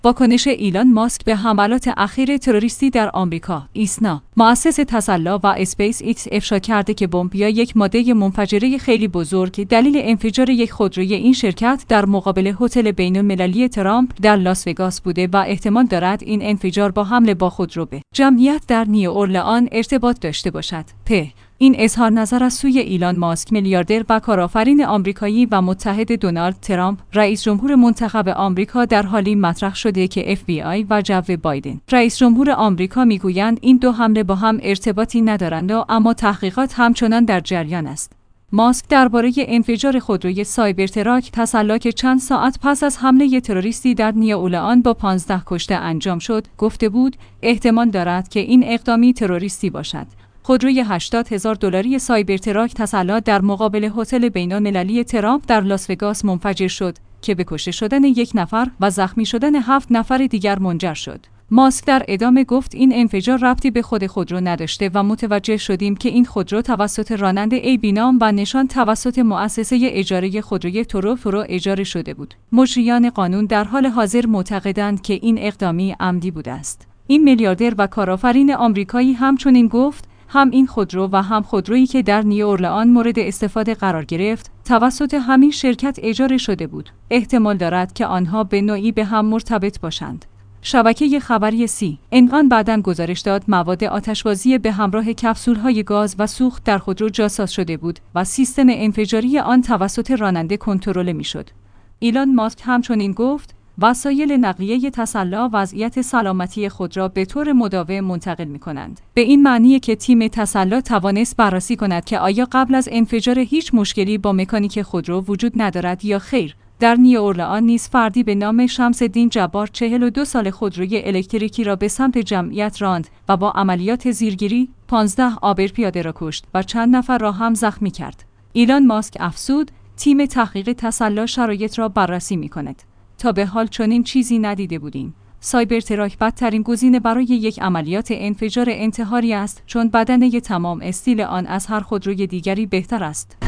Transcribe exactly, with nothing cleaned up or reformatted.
واکنش ایلان ماسک به حملات اخیر تروریستی در آمریکا. ایسنا، مؤسس تسلا و اسپیس ایکس افشا کرده که بمب یا یک ماده منفجره خیلی بزرگ دلیل انفجار یک خودروی این شرکت در مقابل هتل بین‌المللی ترامپ در لاس وگاس بوده و احتمال دارد این انفجار با حمله با خودرو به جمعیت در نیواورلئان ارتباط داشته باشد. پ این اظهار نظر از سوی ایلان ماسک، میلیاردر و کارآفرین آمریکایی و متحد دونالد ترامپ، رئیس جمهور منتخب آمریکا، در حالی مطرح شده که اف بی آی و جو بایدن، رئیس جمهور آمریکا، میگویند این دو حمله با هم ارتباطی ندارند، اما تحقیقات همچنان در جریان است. ماسک درباره انفجار خودروی سایبرتراک تسلا که چند ساعت پس از حمله تروریستی در نیواورلئان با پانزده کشته انجام شد، گفته بود احتمال دارد که این اقدامی تروریستی باشد. خودروی هشتاد هزار دلاری سایبرتراک تسلا در مقابل هتل بین‌المللی ترامپ در لاس وگاس منفجر شد که به کشته شدن یک نفر و زخمی شدن هفت نفر دیگر منجر شد. ماسک در ادامه گفت این انفجار ربطی به خود خودرو نداشته و متوجه شدیم که این خودرو توسط راننده ای بی نام و نشان توسط مؤسسه اجاره خودروی تورو فرو اجاره شده بود. مجریان قانون در حال حاضر معتقدند که این اقدامی عمدی بوده است. این میلیاردر و کارآفرین آمریکایی همچنین گفت هم این خودرو و هم خودرویی که در نیواورلئان مورد استفاده قرار گرفت توسط همین شرکت اجاره شده بود. احتمال دارد که آنها به نوعی به هم مرتبط باشند. شبکه خبری سی ان بعداً گزارش داد مواد آتشبازی به همراه کپسول‌های گاز و سوخت در خودرو جاساز شده بود و سیستم انفجاری آن توسط راننده کنترل می‌شد. ایلان ماسک همچنین گفت وسایل نقلیه تسلا وضعیت سلامتی خود را به طور مداوم منتقل می‌کنند. به این معنی که تیم تسلا توانست بررسی کند که آیا قبل از انفجار هیچ مشکلی با مکانیک خودرو وجود ندارد یا خیر. در نیواورلئان نیز فردی به نام شمس‌الدین جبار چهل و دو سال خودروی الکتریکی را به سمت جمعیت راند و با عملیات زیرگیری پانزده آبر پیاده را کشت و چند نفر را هم زخمی کرد. ایلان ماسک افزود تیم تحقیق تسلا شرایط را بررسی می‌کند. تا به حال چنین چیزی ندیده بودیم. سایبرتراک بدترین گزینه برای یک عملیات انفجار انتحاری است چون بدنه تمام استیل آن از هر خودروی دیگری بهتر است.